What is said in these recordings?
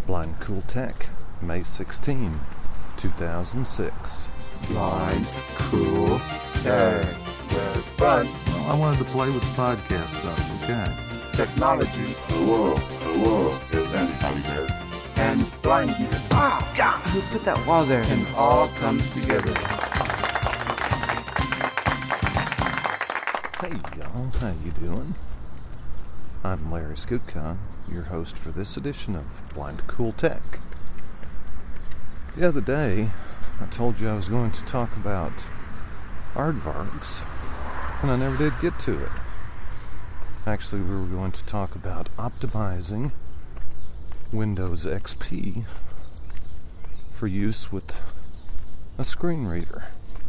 Blind Cool Tech, May 16, 2006. Blind Cool Tech, where fun. Well, I wanted to play with podcast stuff, okay? Technology, hello, is anybody there? And blindness. Oh, God, who put that wall there? And all come together. Hey y'all, how you doing? I'm Larry Skutcon, your host for this edition of Blind Cool Tech. The other day, I told you I was going to talk about aardvarks, and I never did get to it. Actually, we were going to talk about optimizing Windows XP for use with a screen reader.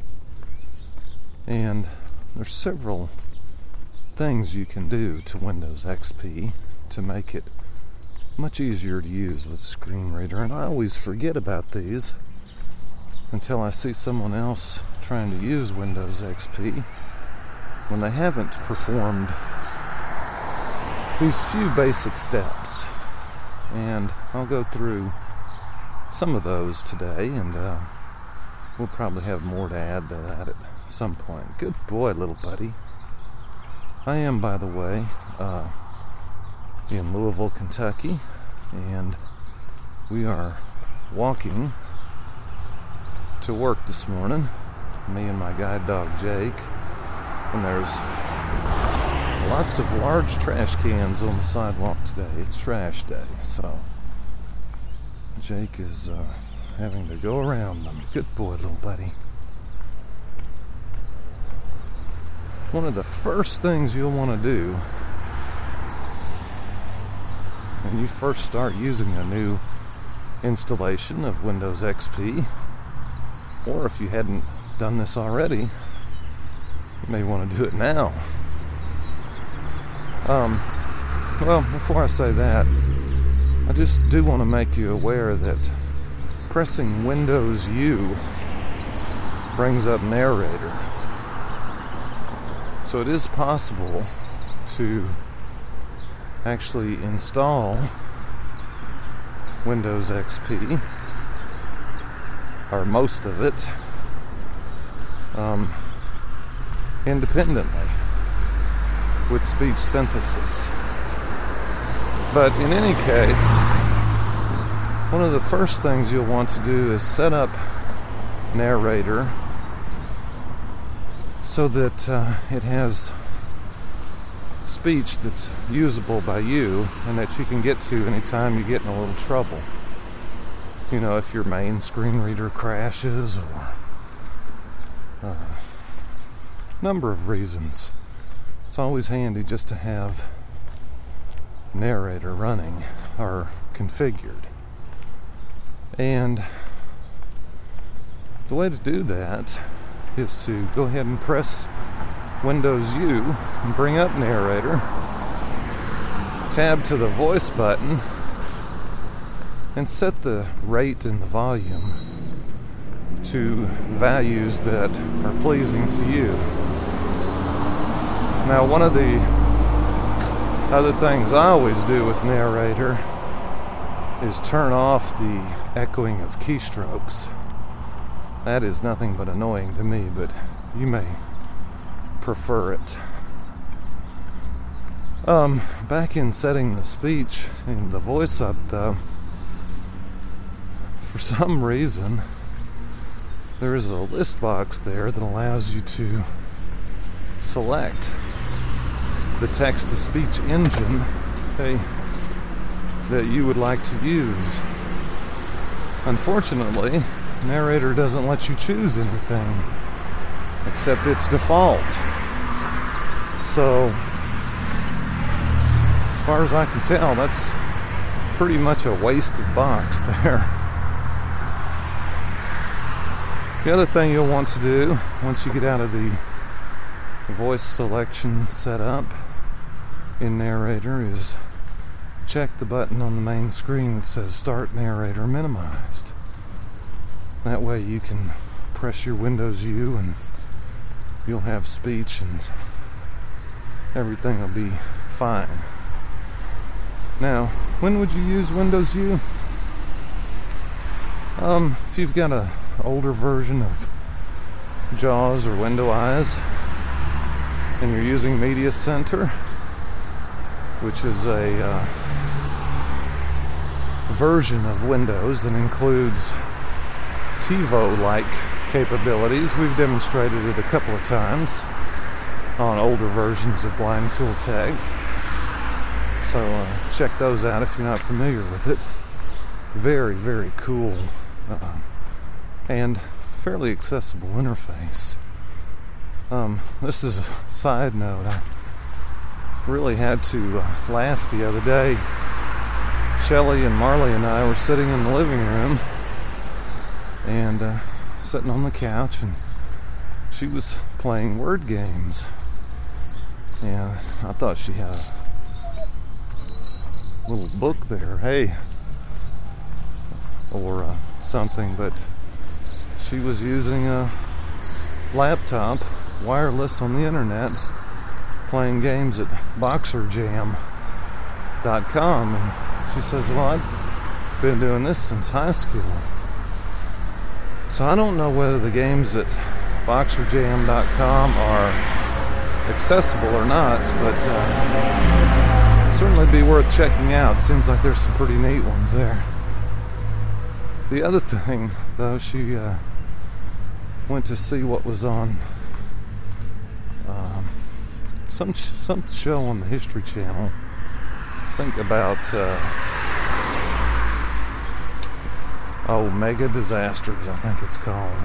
And there's several things you can do to Windows XP to make it much easier to use with a screen reader, and I always forget about these until I see someone else trying to use Windows XP when they haven't performed these few basic steps. And I'll go through some of those today, and we'll probably have more to add to that at some point. Good boy, little buddy. I am, by the way, in Louisville, Kentucky, and we are walking to work this morning, me and my guide dog Jake, and there's lots of large trash cans on the sidewalk today. It's trash day, so Jake is having to go around them. Good boy, little buddy. One of the first things you'll want to do when you first start using a new installation of Windows XP, or if you hadn't done this already, you may want to do it now. Well, before I say that, I just do want to make you aware that pressing Windows U brings up Narrator. So it is possible to actually install Windows XP, or most of it, independently with speech synthesis. But in any case, one of the first things you'll want to do is set up Narrator so that it has speech that's usable by you and that you can get to anytime you get in a little trouble. You know, if your main screen reader crashes, or a number of reasons. It's always handy just to have Narrator running or configured. And the way to do that is to go ahead and press Windows U and bring up Narrator, tab to the voice button, and set the rate and the volume to values that are pleasing to you. Now, one of the other things I always do with Narrator is turn off the echoing of keystrokes. That is nothing but annoying to me, but you may prefer it. Back in setting the speech and the voice up, though, for some reason, there is a list box there that allows you to select the text-to-speech engine that you would like to use. Unfortunately, Narrator doesn't let you choose anything except its default. So, as far as I can tell, that's pretty much a wasted box there. The other thing you'll want to do once you get out of the voice selection setup in Narrator is check the button on the main screen that says Start Narrator Minimized. That way you can press your Windows U and you'll have speech and everything will be fine. Now, when would you use Windows U? If you've got an older version of JAWS or Window Eyes and you're using Media Center, which is a version of Windows that includes TiVo-like capabilities. We've demonstrated it a couple of times on older versions of Blind Cool Tech. So check those out if you're not familiar with it. Very, very cool and fairly accessible interface. This is a side note. I really had to laugh the other day. Shelly and Marley and I were sitting in the living room and sitting on the couch, and she was playing word games. And I thought she had a little book there, hey, or something, but she was using a laptop, wireless on the internet, playing games at BoxerJam.com. And she says, well, I've been doing this since high school. So I don't know whether the games at BoxerJam.com are accessible or not, but certainly be worth checking out. Seems like there's some pretty neat ones there. The other thing, though, she went to see what was on some show on the History Channel. Think about Mega Disasters, I think it's called.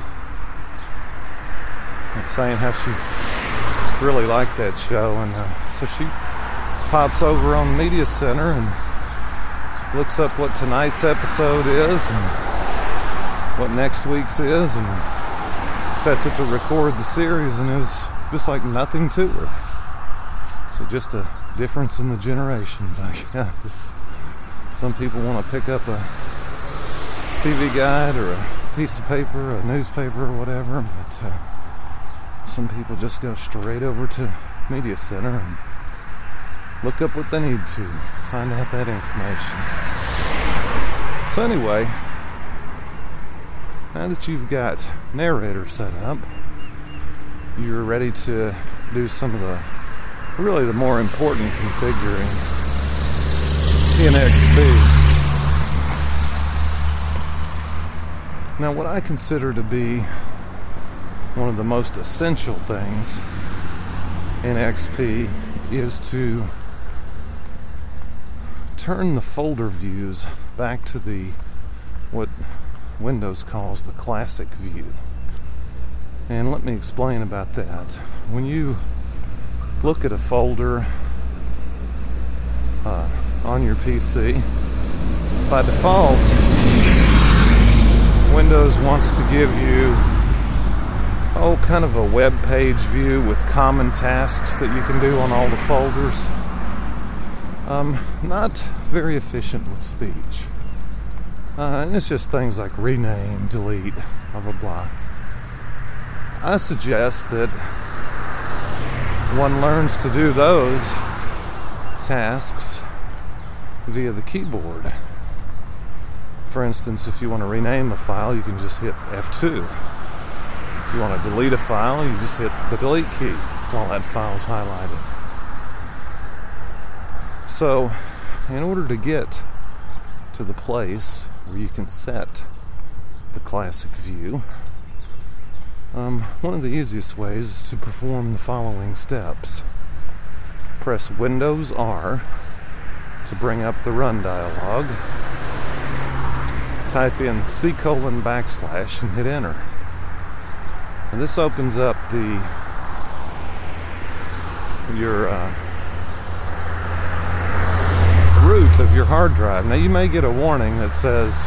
And saying how she really liked that show, and so she pops over on Media Center and looks up what tonight's episode is and what next week's is, and sets it to record the series, and it was just like nothing to her. So just a difference in the generations, I guess. Some people want to pick up a TV guide or a piece of paper, a newspaper or whatever, but some people just go straight over to Media Center and look up what they need to find out that information. So anyway, now that you've got Narrator set up, you're ready to do some of the more important configuring in XP. Now, what I consider to be one of the most essential things in XP is to turn the folder views back to what Windows calls the classic view. And let me explain about that. When you look at a folder on your PC, by default, Windows wants to give you kind of a web page view with common tasks that you can do on all the folders. Not very efficient with speech. And it's just things like rename, delete, blah, blah, blah. I suggest that one learns to do those tasks via the keyboard. For instance, if you want to rename a file, you can just hit F2. If you want to delete a file, you just hit the delete key while that file's highlighted. So, in order to get to the place where you can set the classic view, one of the easiest ways is to perform the following steps. Press Windows R to bring up the Run dialog. Type in C:/ and hit Enter. And this opens up your root of your hard drive. Now you may get a warning that says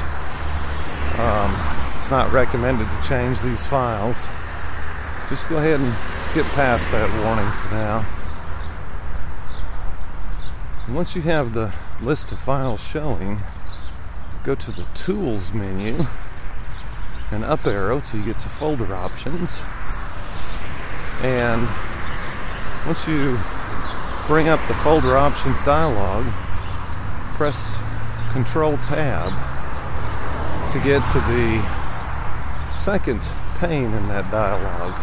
it's not recommended to change these files. Just go ahead and skip past that warning for now. And once you have the list of files showing, go to the Tools menu and up arrow till you get to Folder Options. And once you bring up the Folder Options dialog, press Control Tab to get to the second pane in that dialogue.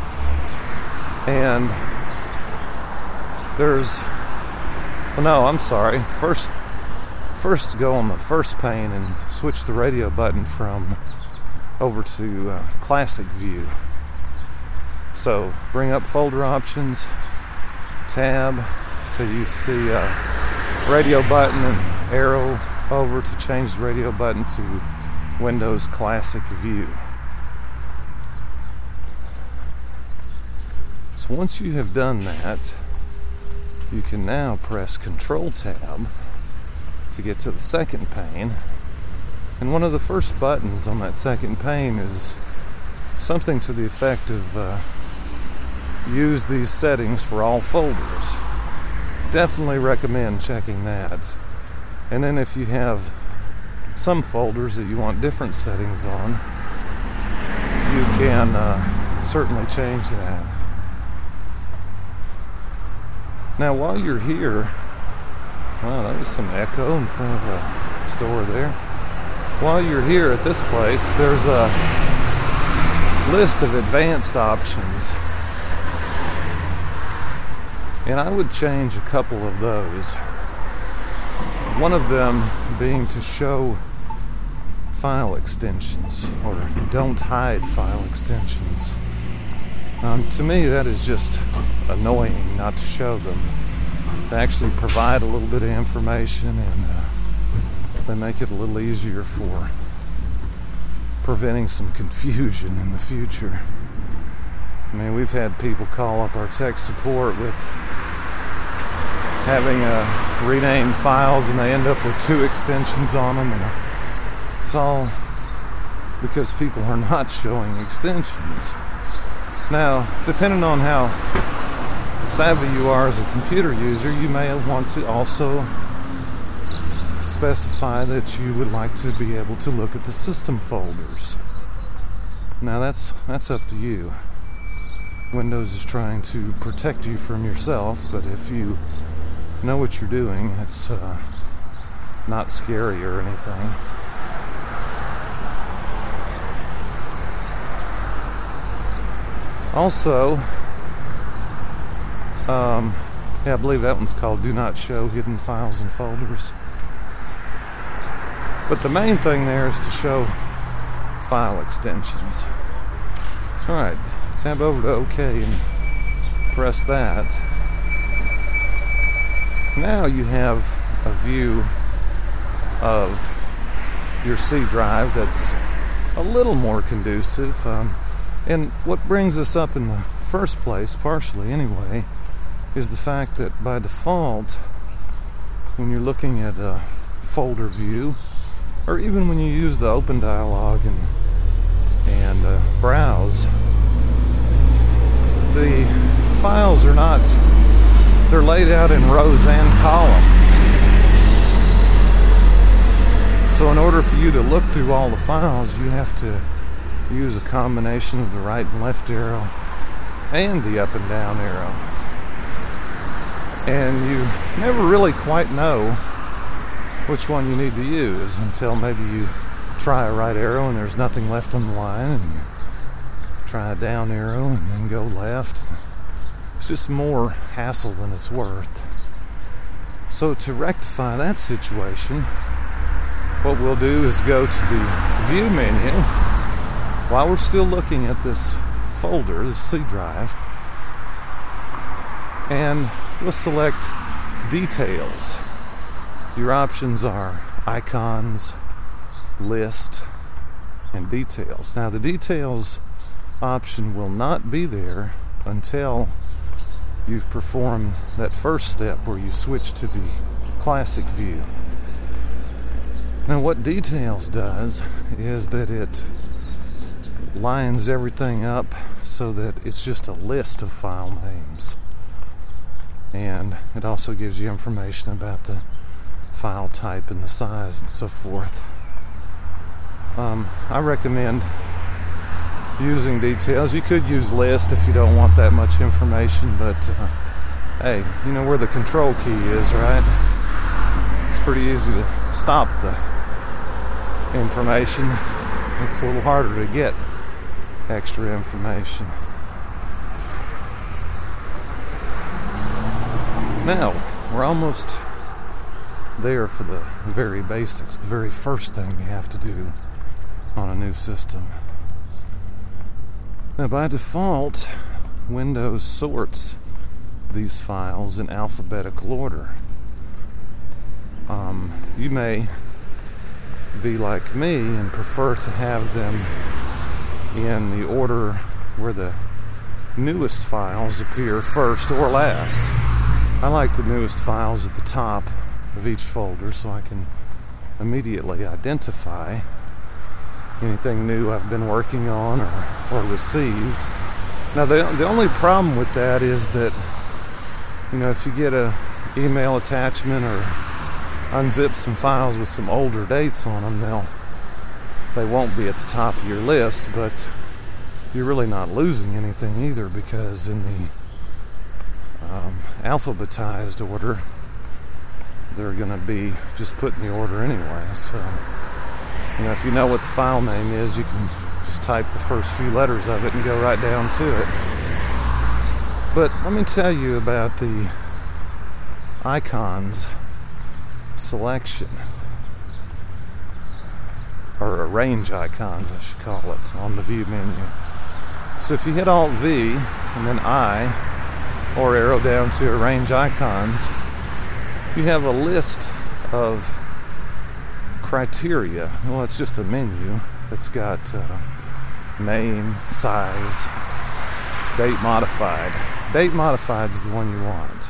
And there's, well, no, I'm sorry. First go on the first pane and switch the radio button from over to classic view. So bring up folder options, tab, till you see radio button and arrow over to change the radio button to Windows Classic View. So once you have done that, you can now press Control Tab to get to the second pane. And one of the first buttons on that second pane is something to the effect of use these settings for all folders. Definitely recommend checking that. And then if you have some folders that you want different settings on, you can certainly change that. Now while you're here, wow, that was some echo in front of the store there. While you're here at this place, there's a list of advanced options. And I would change a couple of those. One of them being to show file extensions, or don't hide file extensions. To me, that is just annoying not to show them. They actually provide a little bit of information, and they make it a little easier for preventing some confusion in the future. I mean, we've had people call up our tech support with having renamed files, and they end up with 2 extensions on them, and it's all because people are not showing extensions. Now, depending on how savvy you are as a computer user, you may want to also specify that you would like to be able to look at the system folders. Now that's up to you. Windows is trying to protect you from yourself, but if you know what you're doing, it's not scary or anything. Also, I believe that one's called Do Not Show Hidden Files and Folders. But the main thing there is to show file extensions. Alright, tab over to OK and press that. Now you have a view of your C drive that's a little more conducive. And what brings this up in the first place, partially anyway, is the fact that by default, when you're looking at a folder view, or even when you use the open dialog and browse, the files are not, they're laid out in rows and columns. So in order for you to look through all the files, you have to use a combination of the right and left arrow and the up and down arrow. And you never really quite know which one you need to use until maybe you try a right arrow and there's nothing left on the line, and you try a down arrow and then go left. It's just more hassle than it's worth. So to rectify that situation, what we'll do is go to the View menu while we're still looking at this folder, this C drive, and we'll select Details. Your options are Icons, List, and Details. Now the Details option will not be there until you've performed that first step where you switch to the classic view. Now what Details does is that it lines everything up so that it's just a list of file names, and it also gives you information about the file type and the size and so forth. I recommend using Details. You could use List if you don't want that much information, but hey, you know where the control key is, right? It's pretty easy to stop the information, it's a little harder to get extra information. Now, we're almost there for the very basics, the very first thing you have to do on a new system. Now, by default, Windows sorts these files in alphabetical order. You may be like me and prefer to have them in the order where the newest files appear first or last. I like the newest files at the top of each folder so I can immediately identify anything new I've been working on or received. Now the only problem with that is that, if you get a email attachment or unzip some files with some older dates on them, they won't be at the top of your list, but you're really not losing anything either, because in the alphabetized order, they're going to be just put in the order anyway. So, if you know what the file name is, you can just type the first few letters of it and go right down to it. But let me tell you about the icons selection, or arrange icons, I should call it, on the view menu. So if you hit Alt-V and then I, or arrow down to arrange icons, you have a list of criteria. Well, it's just a menu. It's got name, size, date modified. Date modified is the one you want.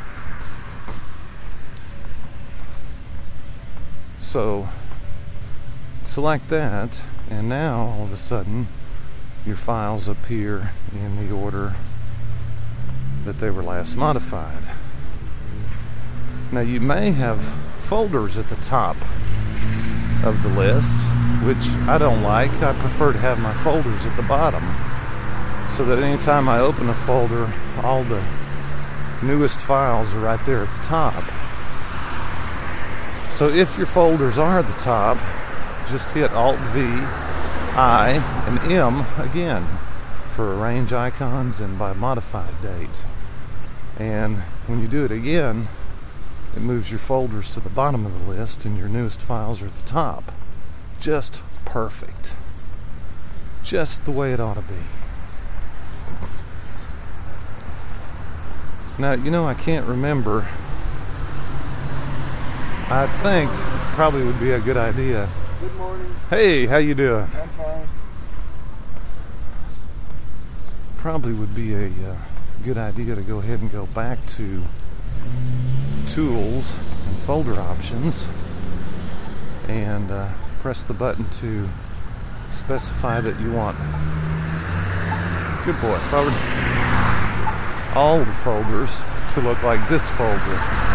So select that, and now all of a sudden your files appear in the order that they were last modified. Now you may have folders at the top of the list, which I don't like. I prefer to have my folders at the bottom, so that anytime I open a folder, all the newest files are right there at the top. So if your folders are at the top, just hit Alt-V, I, and M again for arrange icons and by modified date. And when you do it again, it moves your folders to the bottom of the list and your newest files are at the top. Just perfect. Just the way it ought to be. Now, I can't remember. I think probably would be a good idea. Good morning. Hey, how you doing? I'm fine. Probably would be a good idea to go ahead and go back to Tools and Folder Options and press the button to specify that you want, good boy, forward, all the folders to look like this folder.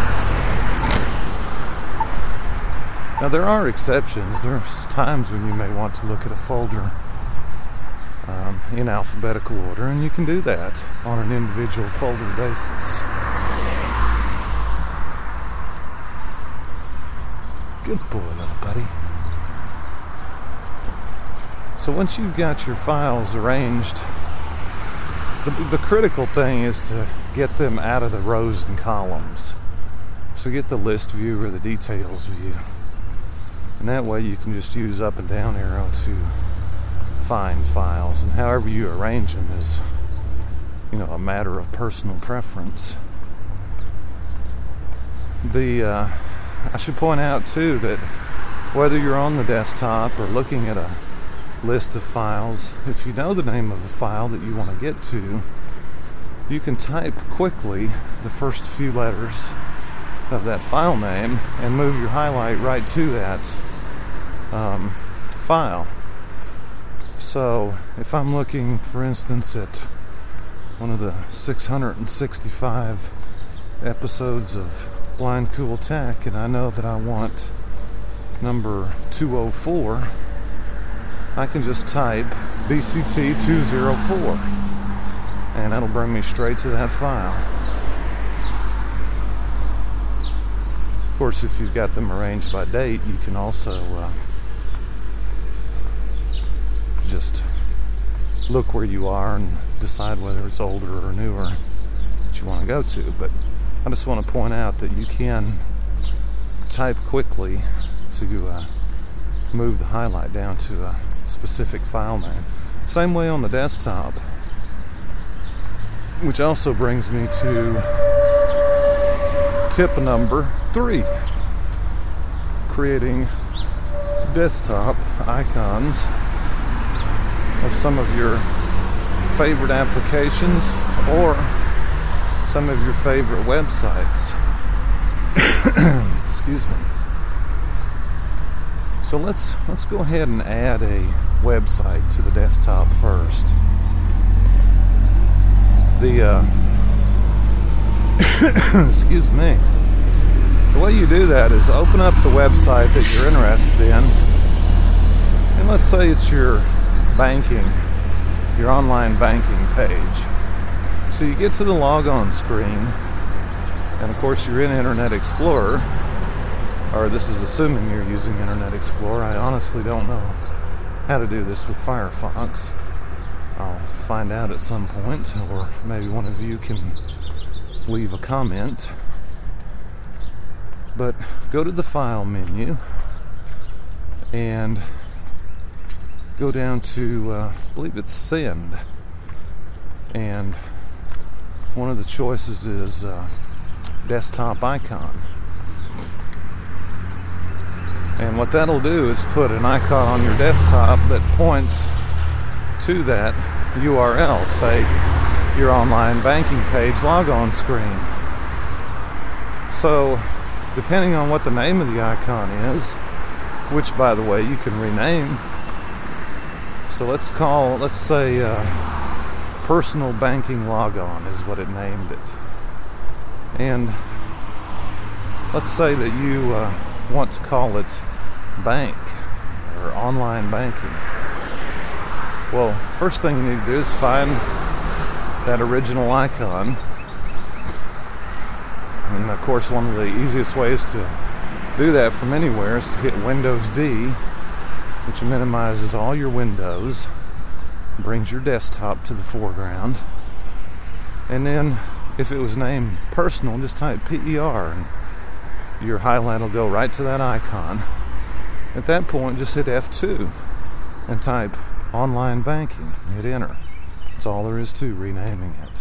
Now there are exceptions. There's times when you may want to look at a folder in alphabetical order, and you can do that on an individual folder basis. Good boy, little buddy. So once you've got your files arranged, the critical thing is to get them out of the rows and columns. So get the list view or the details view. And that way you can just use up and down arrow to find files. And however you arrange them is, a matter of personal preference. I should point out too that whether you're on the desktop or looking at a list of files, if you know the name of a file that you want to get to, you can type quickly the first few letters of that file name and move your highlight right to that file. So if I'm looking, for instance, at one of the 665 episodes of Blind Cool Tech, and I know that I want number 204, I can just type BCT 204 and that'll bring me straight to that file. Of course, if you've got them arranged by date, you can also just look where you are and decide whether it's older or newer that you want to go to. But I just want to point out that you can type quickly to move the highlight down to a specific file name. Same way on the desktop, which also brings me to tip number 3. Creating desktop icons of some of your favorite applications or some of your favorite websites. Excuse me. So let's go ahead and add a website to the desktop first. Excuse me. The way you do that is open up the website that you're interested in, and let's say it's your online banking page. So you get to the logon screen, and of course you're in Internet Explorer, or this is assuming you're using Internet Explorer. I honestly don't know how to do this with Firefox. I'll find out at some point, or maybe one of you can leave a comment. But go to the File menu and go down to, I believe it's Send. And one of the choices is Desktop Icon. And what that'll do is put an icon on your desktop that points to that URL, say your online banking page logon screen. So, depending on what the name of the icon is, which by the way you can rename. So let's say personal banking logon is what it named it. And let's say that you want to call it bank or online banking. Well, first thing you need to do is find that original icon. And of course, one of the easiest ways to do that from anywhere is to hit Windows D, which minimizes all your windows, brings your desktop to the foreground. And then, if it was named personal, just type PER, and your highlight will go right to that icon. At that point, just hit F2 and type online banking. Hit enter. That's all there is to renaming it.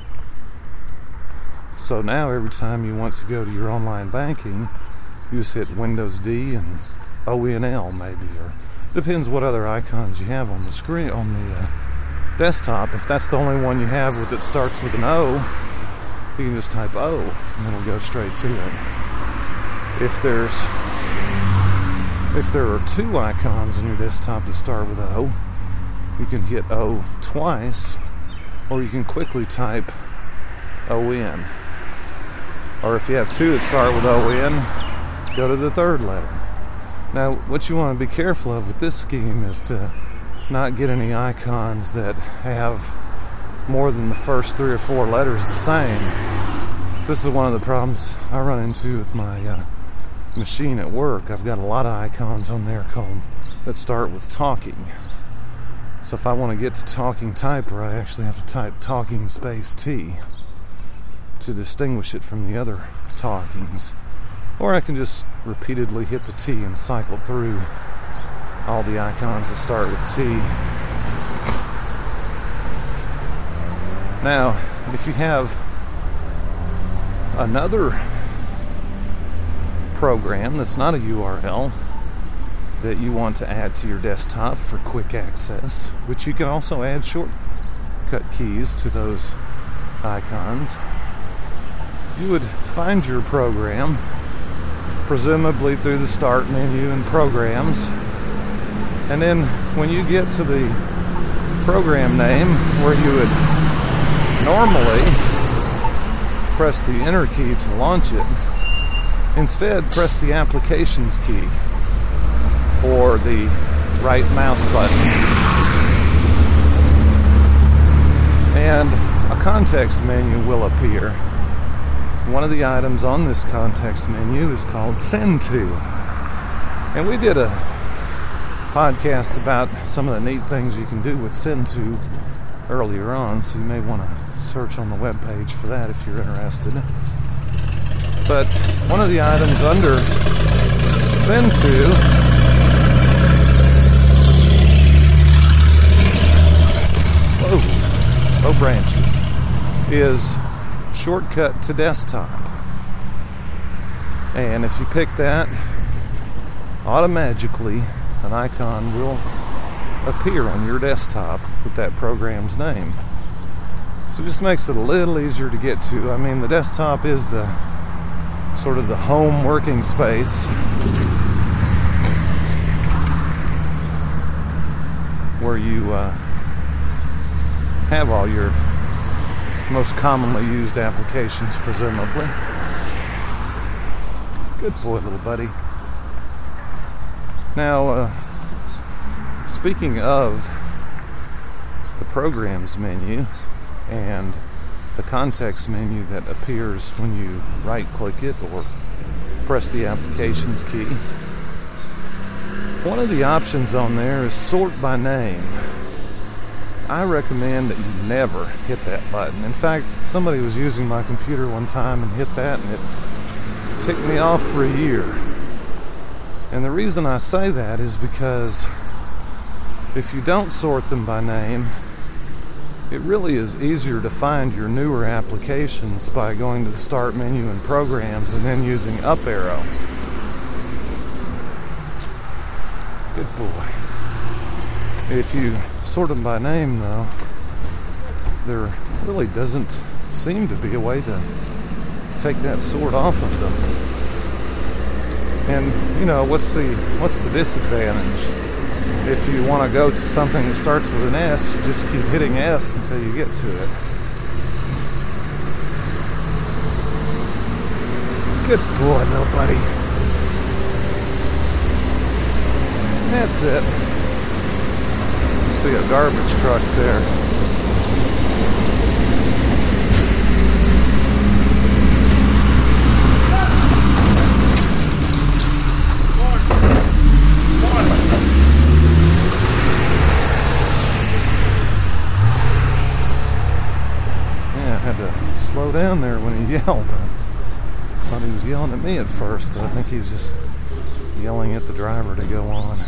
So now every time you want to go to your online banking, you just hit Windows D and ONL maybe, or depends what other icons you have on the screen, on the desktop. If that's the only one you have that starts with an O, you can just type O and it'll go straight to it. If there are 2 icons on your desktop that start with O, you can hit O twice, or you can quickly type ON. Or if you have 2 that start with ON, go to the 3rd letter. Now, what you want to be careful of with this scheme is to not get any icons that have more than the first 3 or 4 letters the same. This is one of the problems I run into with my machine at work. I've got a lot of icons on there that start with talking. So if I want to get to talking typer, I actually have to type talking space T to distinguish it from the other talkings. Or I can just repeatedly hit the T and cycle through all the icons that start with T. Now, if you have another program that's not a URL that you want to add to your desktop for quick access, which you can also add shortcut keys to those icons, you would find your program, presumably through the Start menu and Programs, and then when you get to the program name where you would normally press the Enter key to launch it, instead press the Applications key or the right mouse button, and a context menu will appear. One of the items on this context menu is called Send To. And we did a podcast about some of the neat things you can do with Send-To earlier on, so you may want to search on the webpage for that if you're interested. But one of the items under Send-To low branches is shortcut to desktop. And if you pick that, automatically an icon will appear on your desktop with that program's name. So it just makes it a little easier to get to. I mean, the desktop is the sort of the home working space where you have all your most commonly used applications, presumably. Good boy, little buddy. Now, speaking of the programs menu and the context menu that appears when you right-click it or press the applications key, one of the options on there is sort by name. I recommend that you never hit that button. In fact, somebody was using my computer one time and hit that, and it ticked me off for a year. And the reason I say that is because if you don't sort them by name, it really is easier to find your newer applications by going to the Start menu and Programs and then using up arrow. Good boy. If you sort them by name, though, there really doesn't seem to be a way to take that sort off of them. And, you know, what's the disadvantage? If you want to go to something that starts with an S, you just keep hitting S until you get to it. Good boy, little buddy. That's it. Must be a garbage truck there. Slow down there when he yelled. I thought he was yelling at me at first, but I think he was just yelling at the driver to go on.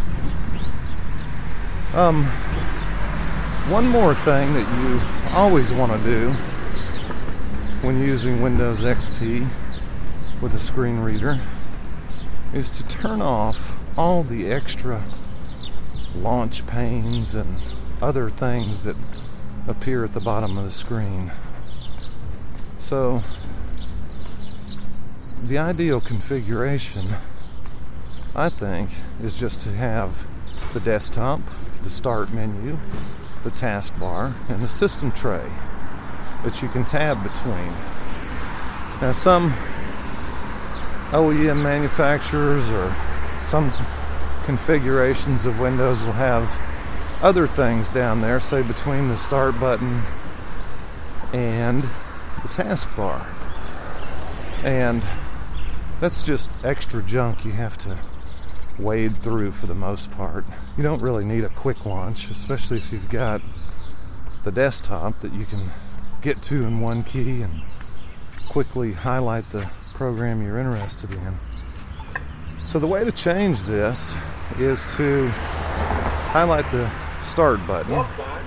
One more thing that you always want to do when using Windows XP with a screen reader is to turn off all the extra launch panes and other things that appear at the bottom of the screen. So, the ideal configuration, I think, is just to have the desktop, the Start menu, the taskbar, and the system tray that you can tab between. Now, some OEM manufacturers or some configurations of Windows will have other things down there, say between the Start button and the taskbar, and that's just extra junk you have to wade through for the most part. You don't really need a quick launch, especially if you've got the desktop that you can get to in one key and quickly highlight the program you're interested in. So the way to change this is to highlight the Start button,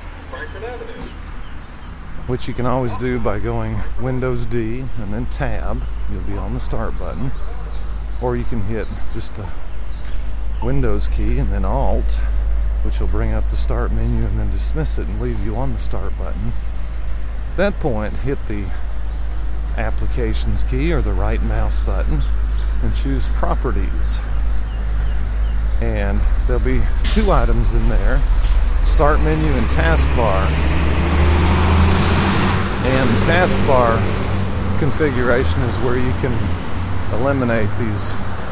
which you can always do by going Windows D and then Tab. You'll be on the Start button. Or you can hit just the Windows key and then Alt, which will bring up the Start menu and then dismiss it and leave you on the Start button. At that point, hit the Applications key or the right mouse button and choose Properties. And there'll be two items in there, Start menu and Taskbar. And the taskbar configuration is where you can eliminate these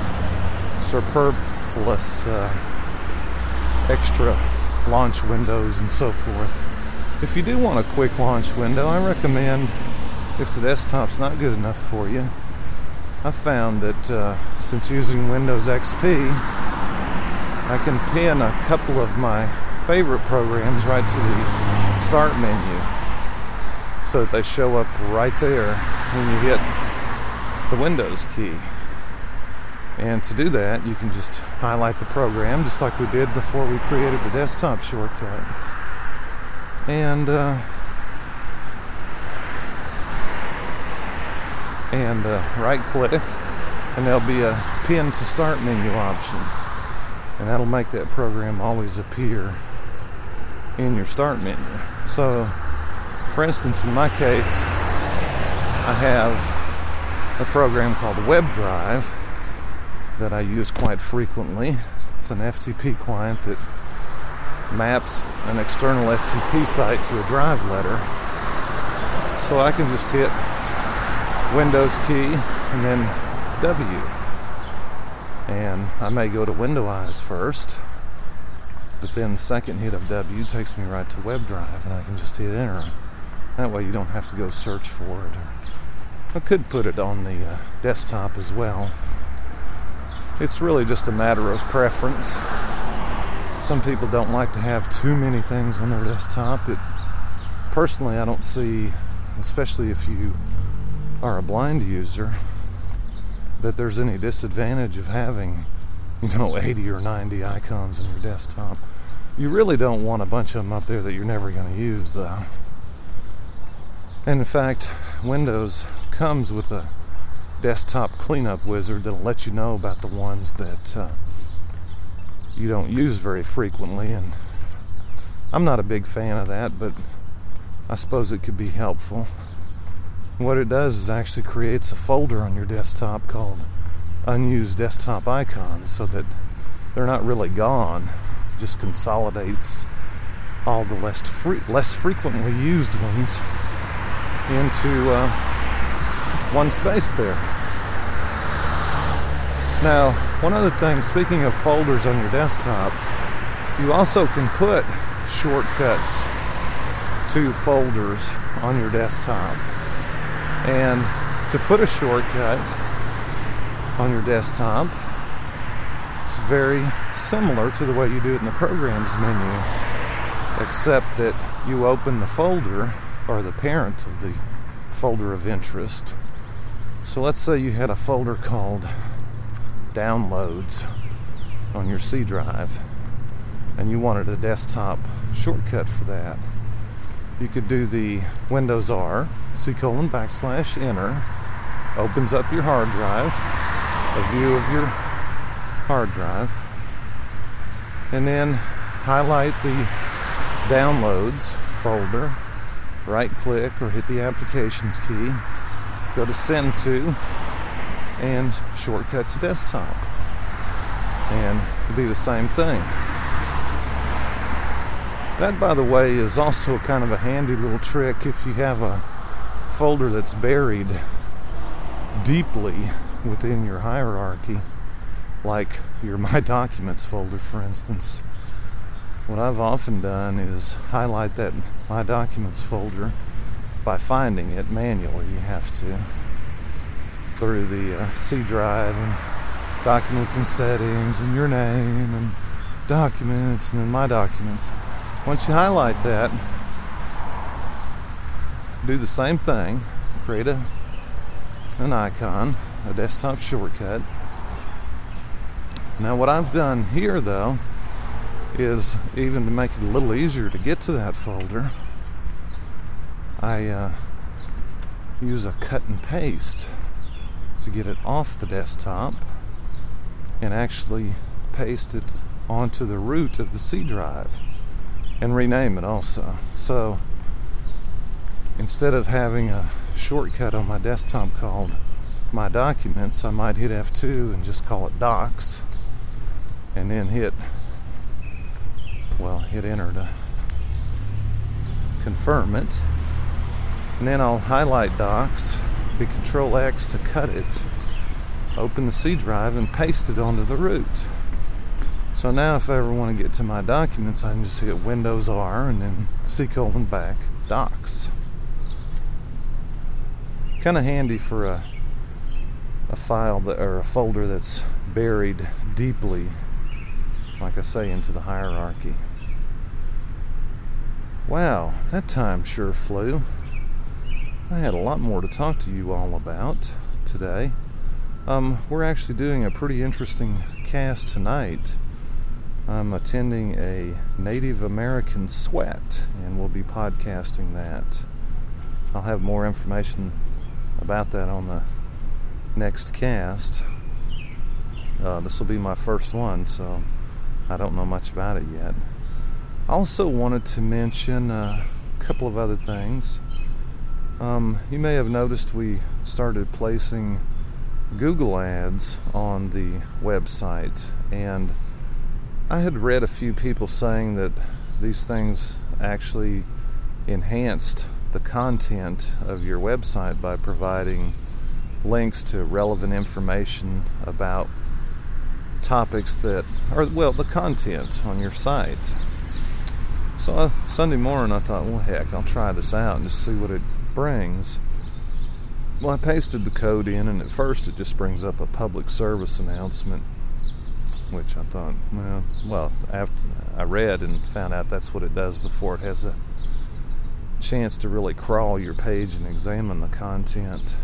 superfluous extra launch windows and so forth. If you do want a quick launch window, I recommend, if the desktop's not good enough for you, I've found that since using Windows XP, I can pin a couple of my favorite programs right to the start menu so that they show up right there when you hit the Windows key. And to do that, you can just highlight the program just like we did before we created the desktop shortcut. And right click, and there'll be a pin to start menu option, and that'll make that program always appear in your start menu. So for instance, in my case, I have a program called WebDrive that I use quite frequently. It's an FTP client that maps an external FTP site to a drive letter. So I can just hit Windows key and then W. And I may go to Windowize first, but then the second hit of W takes me right to WebDrive, and I can just hit enter. That way you don't have to go search for it. I could put it on the desktop as well. It's really just a matter of preference. Some people don't like to have too many things on their desktop. Personally, I don't see, especially if you are a blind user, that there's any disadvantage of having, 80 or 90 icons on your desktop. You really don't want a bunch of them up there that you're never going to use, though. And in fact, Windows comes with a desktop cleanup wizard that'll let you know about the ones that you don't use very frequently, and I'm not a big fan of that, but I suppose it could be helpful. What it does is actually creates a folder on your desktop called unused desktop icons, so that they're not really gone. It just consolidates all the less frequently used ones into one space there. Now, one other thing, speaking of folders on your desktop, you also can put shortcuts to folders on your desktop. And to put a shortcut on your desktop, it's very similar to the way you do it in the Programs menu, except that you open the folder, or the parent of the folder of interest. So let's say you had a folder called Downloads on your C drive, and you wanted a desktop shortcut for that. You could do the Windows R, C:\enter, opens up your hard drive, a view of your hard drive, and then highlight the Downloads folder, right click or hit the Applications key, go to Send To, and shortcut to desktop. And it'll be the same thing. That, by the way, is also kind of a handy little trick if you have a folder that's buried deeply within your hierarchy, like your My Documents folder, for instance. What I've often done is highlight that My Documents folder by finding it manually. You have to, through the C drive and Documents and Settings and Your Name and Documents and then My Documents. Once you highlight that, do the same thing, create an icon, a desktop shortcut. Now what I've done here, though, is even to make it a little easier to get to that folder, I use a cut and paste to get it off the desktop and actually paste it onto the root of the C drive and rename it also. So instead of having a shortcut on my desktop called My Documents, I might hit F2 and just call it Docs, and then hit enter to confirm it. And then I'll highlight Docs, hit Control X to cut it, open the C drive, and paste it onto the root. So now if I ever want to get to My Documents, I can just hit Windows R and then C:\back Docs. Kind of handy for a file or a folder that's buried deeply like I say, into the hierarchy. Wow, that time sure flew. I had a lot more to talk to you all about today. We're actually doing a pretty interesting cast tonight. I'm attending a Native American sweat, and we'll be podcasting that. I'll have more information about that on the next cast. This will be my first one, so I don't know much about it yet. I also wanted to mention a couple of other things. You may have noticed we started placing Google ads on the website, and I had read a few people saying that these things actually enhanced the content of your website by providing links to relevant information about topics that are, well, the content on your site. So Sunday morning I thought, well, heck, I'll try this out and just see what it brings. Well, I pasted the code in, and at first it just brings up a public service announcement, which I thought, well, after I read and found out that's what it does before it has a chance to really crawl your page and examine the content.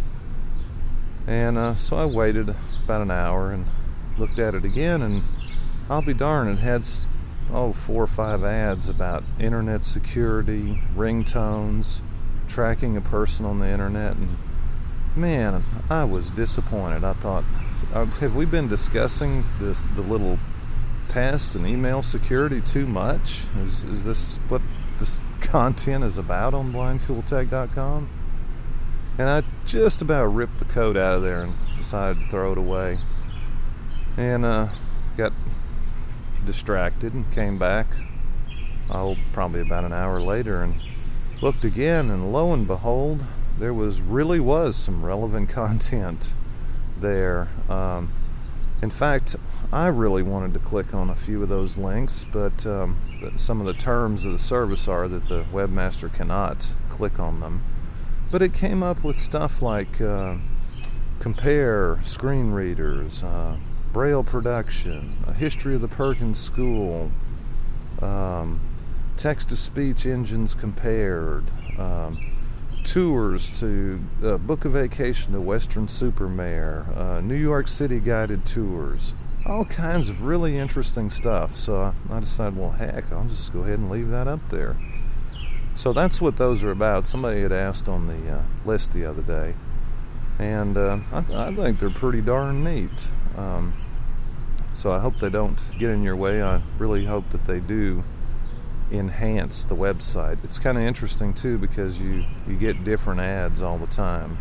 And so I waited about an hour and looked at it again, and I'll be darned, it had 4 or 5 ads about internet security, ringtones, tracking a person on the internet, and man, I was disappointed. I thought, have we been discussing the little pest and email security too much? Is this what this content is about on blindcooltech.com? And I just about ripped the code out of there and decided to throw it away. And got distracted and came back, probably about an hour later, and looked again, and lo and behold, there really was some relevant content there. In fact, I really wanted to click on a few of those links, but some of the terms of the service are that the webmaster cannot click on them. But it came up with stuff like compare screen readers, Braille production, a history of the Perkins School, text-to-speech engines compared, tours to book a vacation to Western Supermare, New York City guided tours, all kinds of really interesting stuff. So I decided, well, heck, I'll just go ahead and leave that up there. So that's what those are about. Somebody had asked on the list the other day, and I think they're pretty darn neat. So I hope they don't get in your way. I really hope that they do enhance the website. It's kind of interesting too, because you get different ads all the time.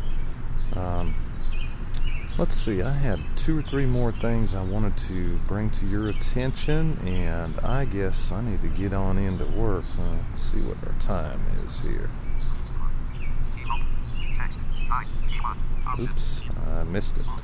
Let's see, I had 2 or 3 more things I wanted to bring to your attention, and I guess I need to get on into work. Let's see what our time is here. Oops, I missed it.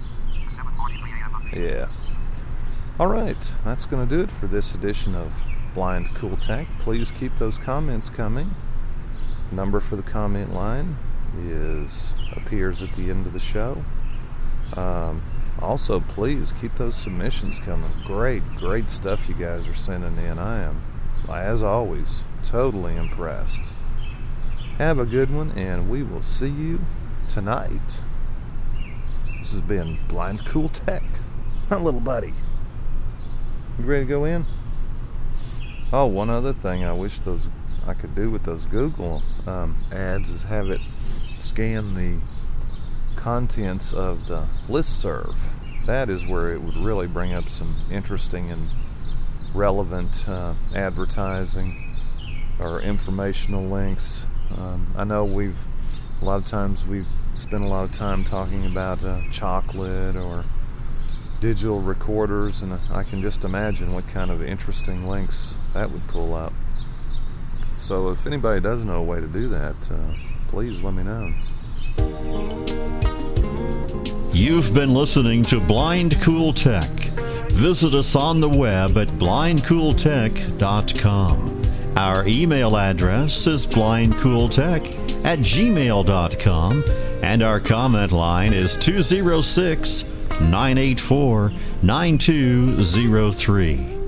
Yeah. Alright, that's going to do it for this edition of Blind Cool Tech. Please keep those comments coming. Number for the comment line appears at the end of the show. Also, please keep those submissions coming. Great stuff you guys are sending in. I am, as always, totally impressed. Have a good one, and we will see you tonight. This has been Blind Cool Tech. My little buddy. You ready to go in? Oh, one other thing I wish I could do with those Google ads is have it scan the contents of the listserv. That is where it would really bring up some interesting and relevant advertising or informational links. I know a lot of times we've spent a lot of time talking about chocolate or digital recorders, and I can just imagine what kind of interesting links that would pull up. So if anybody does know a way to do that, please let me know. You've been listening to Blind Cool Tech. Visit us on the web at blindcooltech.com. Our email address is blindcooltech@gmail.com, and our comment line is 206 984 9203.